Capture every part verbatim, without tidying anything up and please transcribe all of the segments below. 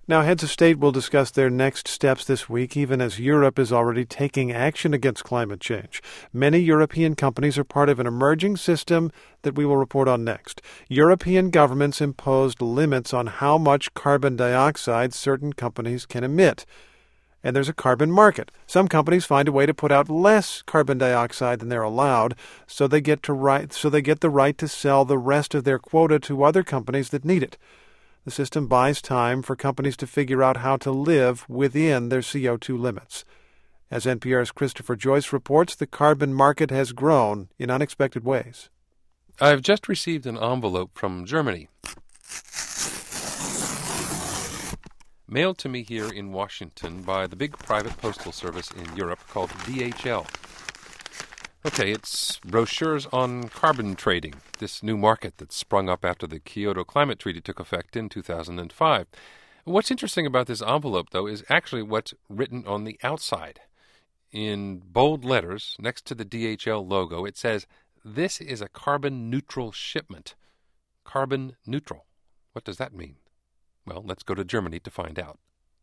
Now, heads of state will discuss their next steps this week, even as Europe is already taking action against climate change. Many European companies are part of an emerging system that we will report on next. European governments imposed limits on how much carbon dioxide certain companies can emit. And there's a carbon market. Some companies find a way to put out less carbon dioxide than they're allowed, so they get to right, so they get the right to sell the rest of their quota to other companies that need it. The system buys time for companies to figure out how to live within their C O two limits. As N P R's Christopher Joyce reports, the carbon market has grown in unexpected ways. I've just received an envelope from Germany, mailed to me here in Washington by the big private postal service in Europe called D H L. Okay, it's brochures on carbon trading, this new market that sprung up after the Kyoto Climate Treaty took effect in two thousand five. What's interesting about this envelope, though, is actually what's written on the outside. In bold letters, next to the D H L logo, it says, "This is a carbon-neutral shipment." Carbon neutral. What does that mean? Well, let's go to Germany to find out.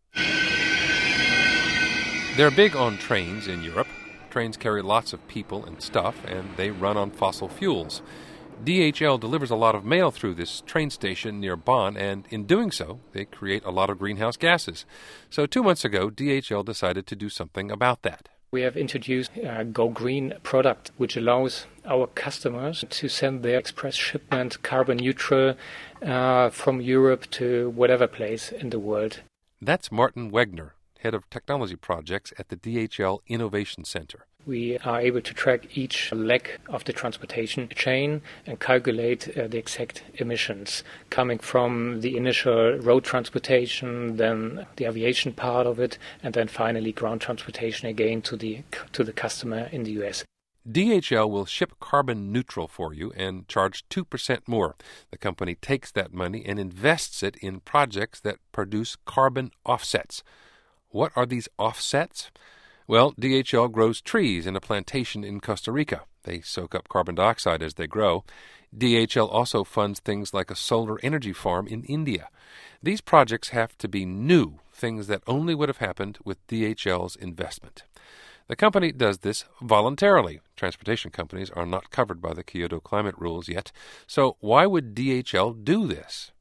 They're big on trains in Europe. Trains carry lots of people and stuff, and they run on fossil fuels. D H L delivers a lot of mail through this train station near Bonn, and in doing so, they create a lot of greenhouse gases. So two months ago, D H L decided to do something about that. We have introduced a Go Green product, which allows our customers to send their express shipment carbon neutral uh, from Europe to whatever place in the world. That's Martin Wegner, head of technology projects at the D H L Innovation Center. We are able to track each leg of the transportation chain and calculate uh, the exact emissions coming from the initial road transportation, then the aviation part of it, and then finally ground transportation again to the to the customer in the U S. D H L will ship carbon neutral for you and charge two percent more. The company takes that money and invests it in projects that produce carbon offsets. What are these offsets? Well, D H L grows trees in a plantation in Costa Rica. They soak up carbon dioxide as they grow. D H L also funds things like a solar energy farm in India. These projects have to be new, things that only would have happened with D H L's investment. The company does this voluntarily. Transportation companies are not covered by the Kyoto climate rules yet. So why would D H L do this?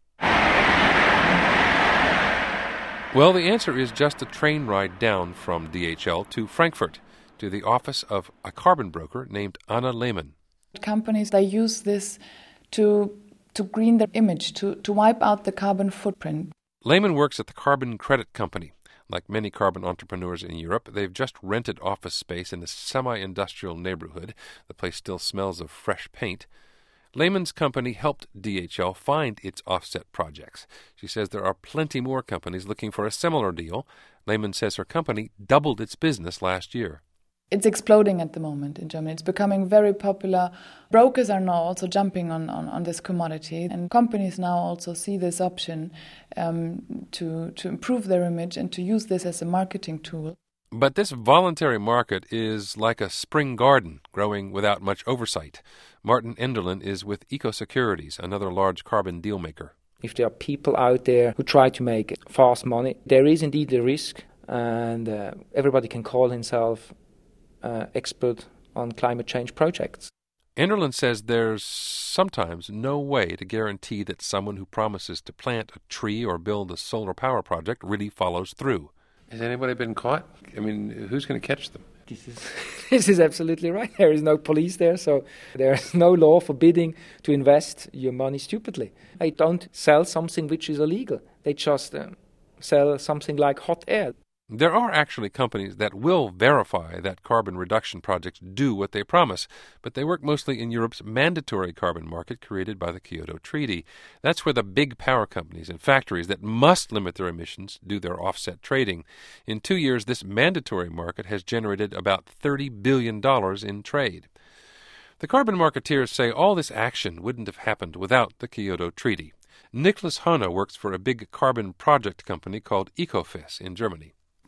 Well, the answer is just a train ride down from D H L to Frankfurt, to the office of a carbon broker named Anna Lehmann. Companies, they use this to to green their image, to, to wipe out the carbon footprint. Lehmann works at the Carbon Credit Company. Like many carbon entrepreneurs in Europe, they've just rented office space in a semi-industrial neighborhood. The place still smells of fresh paint. Lehmann's company helped D H L find its offset projects. She says there are plenty more companies looking for a similar deal. Lehmann says her company doubled its business last year. It's exploding at the moment in Germany. It's becoming very popular. Brokers are now also jumping on, on, on this commodity, and companies now also see this option um, to, to improve their image and to use this as a marketing tool. But this voluntary market is like a spring garden, growing without much oversight. Martin Enderlin is with EcoSecurities, another large carbon deal maker. If there are people out there who try to make fast money, there is indeed a risk, and uh, everybody can call himself uh, expert on climate change projects. Enderlin says there's sometimes no way to guarantee that someone who promises to plant a tree or build a solar power project really follows through. Has anybody been caught? I mean, who's going to catch them? This is this is absolutely right. There is no police there, so there is no law forbidding to invest your money stupidly. They don't sell something which is illegal. They just uh, sell something like hot air. There are actually companies that will verify that carbon reduction projects do what they promise, but they work mostly in Europe's mandatory carbon market created by the Kyoto Treaty. That's where the big power companies and factories that must limit their emissions do their offset trading. In two years, this mandatory market has generated about thirty billion dollars in trade. The carbon marketeers say all this action wouldn't have happened without the Kyoto Treaty. Nicholas Hone works for a big carbon project company called Ecofys in Germany.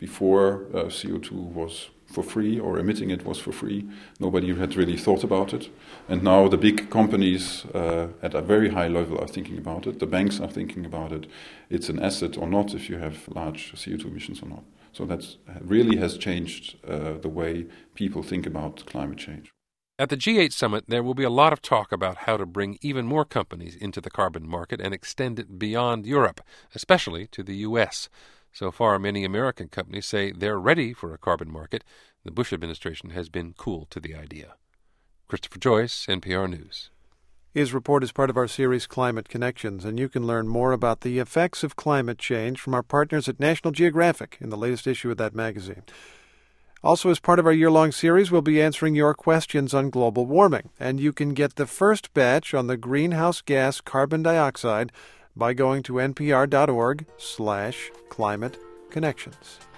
Before, uh, C O two was for free, or emitting it was for free. Nobody had really thought about it. And now the big companies uh, at a very high level are thinking about it. The banks are thinking about it. It's an asset or not if you have large C O two emissions or not. So that really has changed uh, the way people think about climate change. At the G eight summit, there will be a lot of talk about how to bring even more companies into the carbon market and extend it beyond Europe, especially to the U S. So far, many American companies say they're ready for a carbon market. The Bush administration has been cool to the idea. Christopher Joyce, N P R News. His report is part of our series Climate Connections, and you can learn more about the effects of climate change from our partners at National Geographic in the latest issue of that magazine. Also, as part of our year-long series, we'll be answering your questions on global warming, and you can get the first batch on the greenhouse gas carbon dioxide by going to npr.org slash climate connections.